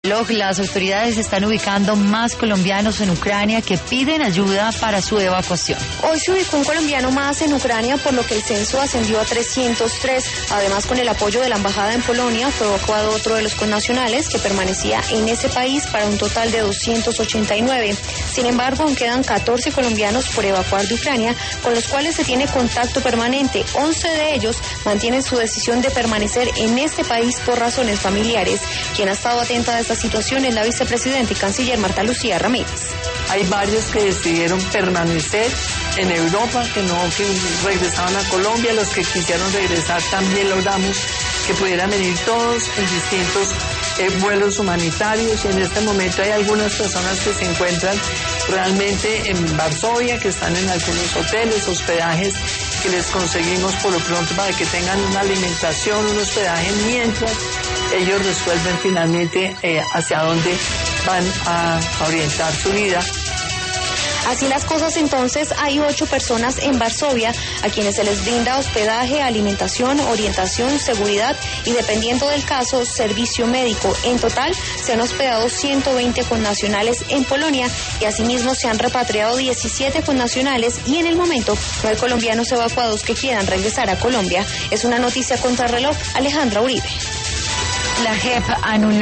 Las autoridades están ubicando más colombianos en Ucrania que piden ayuda para su evacuación. Hoy se ubicó un colombiano más en Ucrania, por lo que el censo ascendió a 303. Además, con el apoyo de la embajada en Polonia, fue evacuado otro de los connacionales que permanecía en ese país para un total de 289. Sin embargo, aún quedan 14 colombianos por evacuar de Ucrania, con los cuales se tiene contacto permanente. 11 de ellos mantienen su decisión de permanecer en este país por razones familiares. Quien ha estado atenta a esta situación es la vicepresidenta y canciller Marta Lucía Ramírez. Hay varios que decidieron permanecer en Europa, que regresaban a Colombia. Los que quisieron regresar también logramos que pudieran venir todos en distintos vuelos humanitarios. Y en este momento hay algunas personas que se encuentran realmente en Varsovia, que están en algunos hoteles, hospedajes que les conseguimos por lo pronto para que tengan una alimentación, un hospedaje, mientras ellos resuelven finalmente hacia dónde van a orientar su vida. Así las cosas, entonces, hay 8 personas en Varsovia a quienes se les brinda hospedaje, alimentación, orientación, seguridad y, dependiendo del caso, servicio médico. En total, se han hospedado 120 connacionales en Polonia y asimismo se han repatriado 17 connacionales y en el momento no hay colombianos evacuados que quieran regresar a Colombia. Es una noticia contrarreloj. Alejandra Uribe. La JEP anuló